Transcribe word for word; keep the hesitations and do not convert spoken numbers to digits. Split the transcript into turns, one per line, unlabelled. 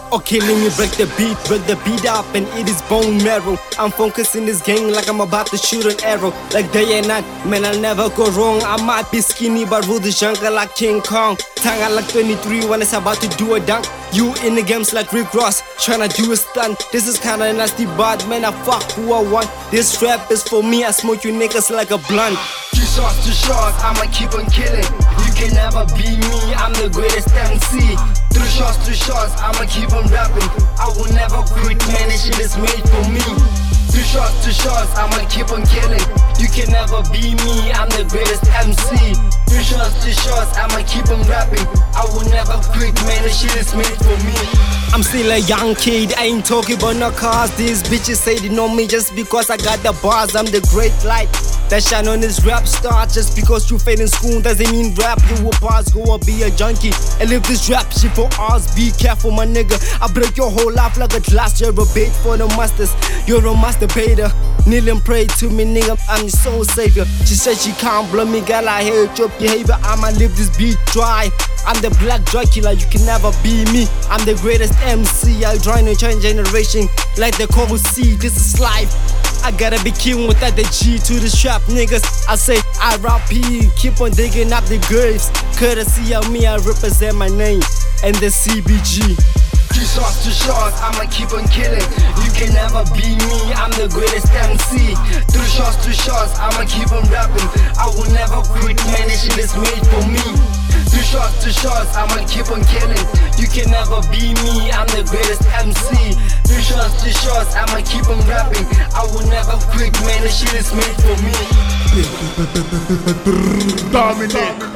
Okay, let me break the beat, break the beat up and it is bone marrow. I'm focused in this game like I'm about to shoot an arrow. Like day and night, man, I'll never go wrong. I might be skinny but rule the jungle like King Kong. Tanga like twenty-three when it's about to do a dunk. You in the games like Rick Ross, tryna do a stunt. This is kinda nasty but man, I fuck who I want. This rap is for me, I smoke you niggas like a blunt.
Two shots, two shots, I'ma keep on killing. You can never be me, I'm the greatest M C. Three shots, three shots, I'ma keep on rapping. I will never quit, man, this shit is made for me. Two shots, two shots, I'ma keep on killing. You can never be me, I'm the greatest M C. Three shots, two shots, I'ma keep on rapping. I will never quit, man, this shit is made for me.
I'm still a young kid, I ain't talking about no cars. These bitches say they know me just because I got the bars. I'm the great light that shine on this rap star. Just because you fail in school doesn't mean rap. You will pass, go or be a junkie and live this rap shit for us. Be careful, my nigga, I break your whole life like a glass. You're a bait for the masters, you're a masturbator. Kneel and pray to me, nigga, I'm your soul savior. She said she can't blow me, girl, I hate your behavior. I'ma live this beat dry. I'm the black Dracula, you can never be me. I'm the greatest M C, I'm trying to change generation like the cold sea. This is life, I gotta be king without the G to the strap, niggas. I say I rap P, keep on digging up the graves. Courtesy of me, I represent my name and the C B G.
Two shots, two shots, I'ma keep on killing. You can never be me, I'm the greatest M C. Three shots, two shots, I'ma keep on rapping. I will never quit, man, this shit is made for me. Two shots, two shots, I'ma keep on killing. You can never be me, I'm the greatest M C. Three shots, two shots, I'ma keep on rapping. I will never quit, man, this shit is made for me.
Dominic.